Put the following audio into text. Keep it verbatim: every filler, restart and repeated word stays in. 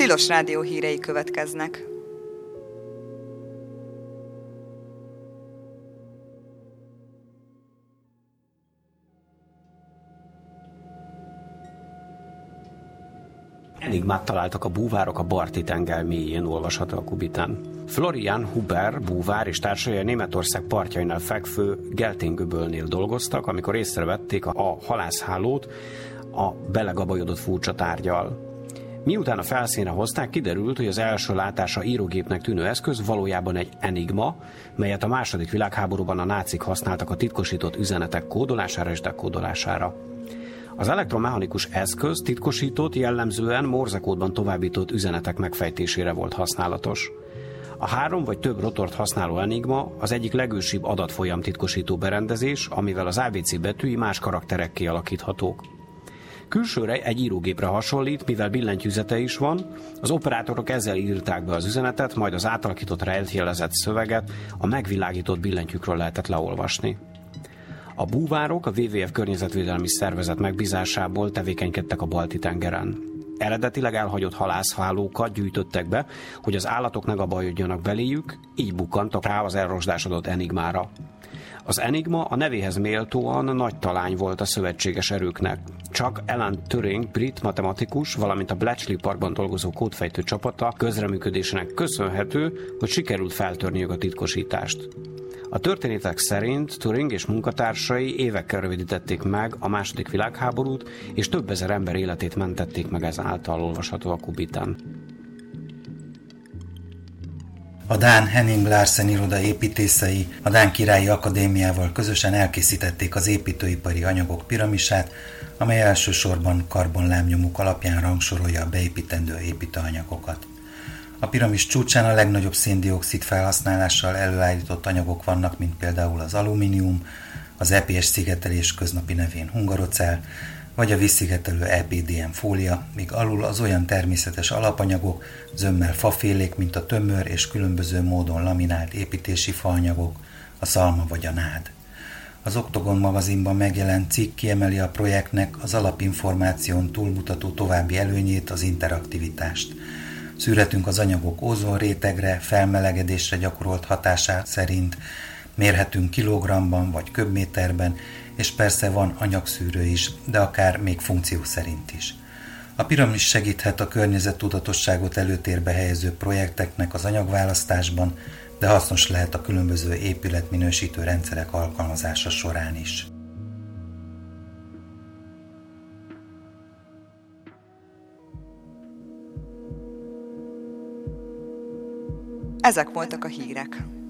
Tilos Rádió hírei következnek. Enigmát találtak a búvárok a Balti-tenger mélyén, olvasható a Kubitán. Florian Huber búvár és társai a Németország partjainál fekvő Geltén-göbölnél dolgoztak, amikor észrevették a halászhálót a belegabajodott furcsa tárggyal. Miután a felszínre hozták, kiderült, hogy az első látása írógépnek tűnő eszköz valójában egy enigma, melyet a második világháborúban a nácik használtak a titkosított üzenetek kódolására és dekódolására. Az elektromechanikus eszköz titkosított, jellemzően morzekódban továbbított üzenetek megfejtésére volt használatos. A három vagy több rotort használó enigma az egyik legősibb adatfolyam titkosító berendezés, amivel az á bé cé betűi más karakterek kialakíthatók. Külsőre egy írógépre hasonlít, mivel billentyűzete is van, az operátorok ezzel írták be az üzenetet, majd az átalakított rejtjelezett szöveget a megvilágított billentyűkről lehetett leolvasni. A búvárok a dupla vé vé ef környezetvédelmi szervezet megbízásából tevékenykedtek a Balti-tengeren. Eredetileg elhagyott halászhálókat gyűjtöttek be, hogy az állatok ne gabajodjanak beléjük, így bukkantak rá az elrosdásodott enigmára. Az enigma a nevéhez méltóan nagy talány volt a szövetséges erőknek. Csak Alan Turing, brit matematikus, valamint a Bletchley Parkban dolgozó kódfejtő csapata közreműködésének köszönhető, hogy sikerült feltörniük a titkosítást. A történetek szerint Turing és munkatársai évekkel rövidítették meg a második világháborút, és több ezer ember életét mentették meg ezáltal, olvasható a Kubitán. A dán Henning Larsen iroda építészei a Dán Királyi Akadémiával közösen elkészítették az építőipari anyagok piramisát, amely elsősorban karbonlábnyomuk alapján rangsorolja a beépítendő építőanyagokat. A piramis csúcsán a legnagyobb szén-dioxid felhasználással előállított anyagok vannak, mint például az alumínium, az é pé es szigetelés köznapi nevén hungarocell, vagy a vízszigetelő é pé dé em fólia, míg alul az olyan természetes alapanyagok, zömmel fafélék, mint a tömör és különböző módon laminált építési faanyagok, a szalma vagy a nád. Az Oktogon magazinban megjelent cikk kiemeli a projektnek az alapinformáción túlmutató további előnyét, az interaktivitást. Szűretünk az anyagok ózonrétegre, felmelegedésre gyakorolt hatását szerint, mérhetünk kilogramban vagy köbméterben, és persze van anyagszűrő is, de akár még funkció szerint is. A piramis segíthet a környezettudatosságot előtérbe helyező projekteknek az anyagválasztásban, de hasznos lehet a különböző épületminősítő rendszerek alkalmazása során is. Ezek voltak a hírek.